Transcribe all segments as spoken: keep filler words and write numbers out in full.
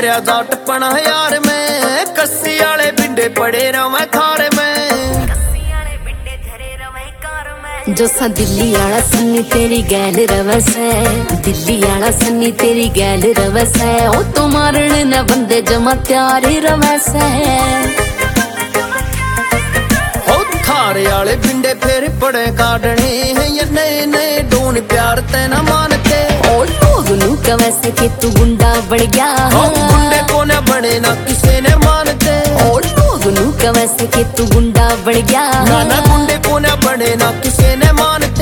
मारिया जाट पना यार में कस्सी आले बिंडे पड़े रवे थारे में जो सा दिल्ली आला सन्नी तेरी गैल रवस है, दिल्ली आला सन्नी तेरी गैल रवस है। ओ तो मारण न बंदे जमा त्यार रवस है। ओ थारे आले बिंडे फिर पड़े काटने हैं ये नए नए डोन प्यार ते न मानते। ओ लोग नू कवैसे के तू गुंडा बढ़ गया, ओ गुंडे को न बने ना किसे ने मानते। ओ लोग नू कवैसे के तू गुंडा बढ़ गया, ना ना गुंडे को न बने ना किसे ने मानते।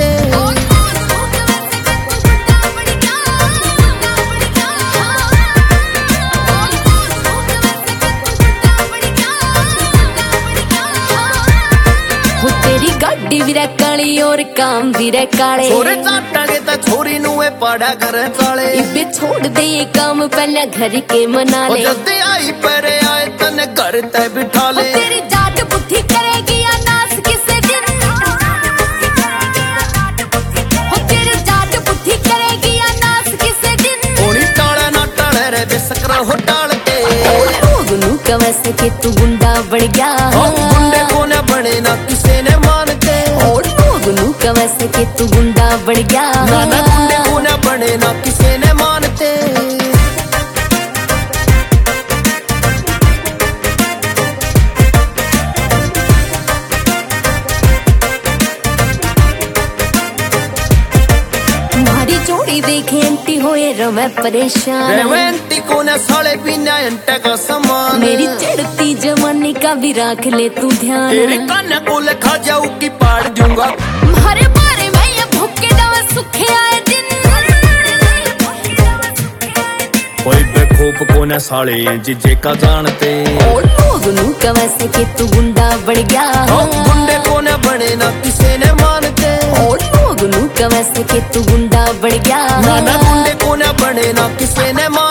तेरी गाड़ी भी रे काली और काम भी रे काले। छोरे चाटांगे ता छोरी नुए पाड़ा घर चाले। इबे छोड़ दे ये काम पहले घर के मना ले। जल्दी आई परे आए तने घर ते बिठा ले। तेरी जाट बुद्धि करेगी या नास किसे दिन। हो तेरी जाट बुद्धि करेगी या नास किसे दिन। ओनी टाला ना टाले रे बेसकरा हो डालते। लोग नू कवैसे के तू गुंडा बढ़ गया, गुंडे को न बने ना किसे ने मानते। लोग नू कवैसे के तू गुंडा बढ़ गया, ना ना गुंडे को न बने ना किसे ने मानते। तुम्हारी जोड़ी देखे एंटी होए रवे परेशान। रेवेंटी को न साले बिना एंटे का समान। मेरी चढ़ती जवानी का भी रख ले तू ध्यान। तेरे कान को खा जाऊ की पाड़ दूंगा। मारे मारे मैं ये भूखे दवा सुखे आए दिन। कोई बेखूब को न साले जिजे का जानते। ओ लोग नू कवैसे के तू गुंडा बढ़ गया, गुंडे को न बने ना किसे ने मानते। ओ लोग नू कवैसे के तू गुंडा बढ़ गया, ना ना गुंडे को न बने ना किसे ने मानते।